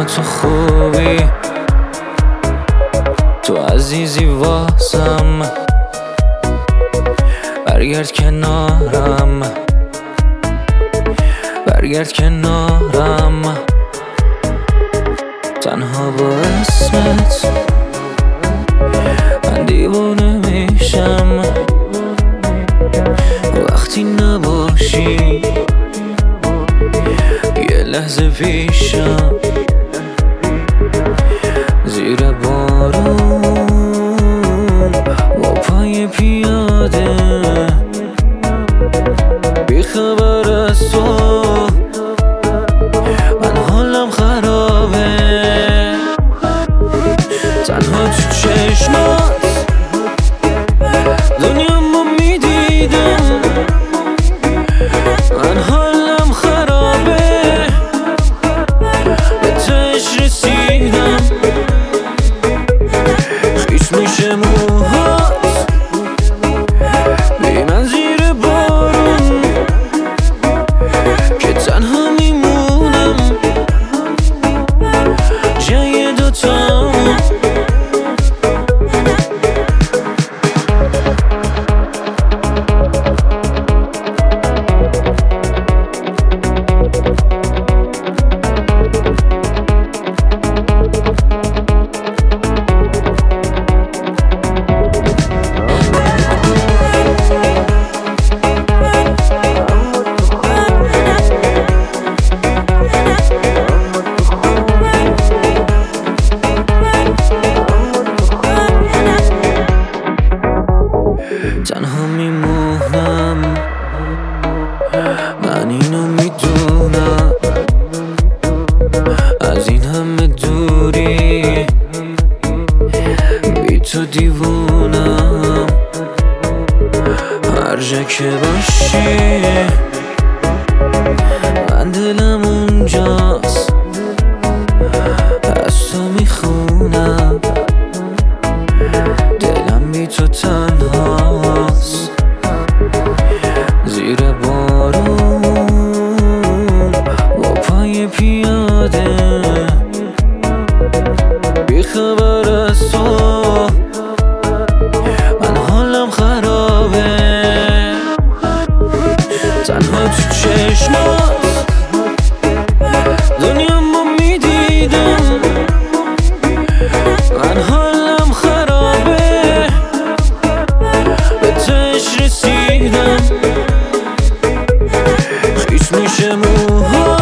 تو خوبی، تو عزیزی واسم، برگرد کنارم، برگرد کنارم. تنها با اسمت من دیوونه میشم، وقتی نباشی یه لحظه پیشم. زیر بارون با پای پیاده، بی خبر از تو من حالم خرابه. تنها تو چشمات دنیامو میدیدم، من حالم خرابه، به تهش رسیدم. خیس میشه موهات بی من زیر بارون، که تنها میمونم جای دوتامون. تنها میمونم، من اینو میدونم، از این همه دوری بی تو دیوونم. هر جا که باشی من دلم اونجاست، از تو میخونم، دلم بی تو تنهاست. زیر بارون با پای پیاده، بی خبر از تو من حالم خرابه. تنها تو چشمات دنیامو میدیدم، من حالم خرابه، به تهش رسیدم. خیس میشه موها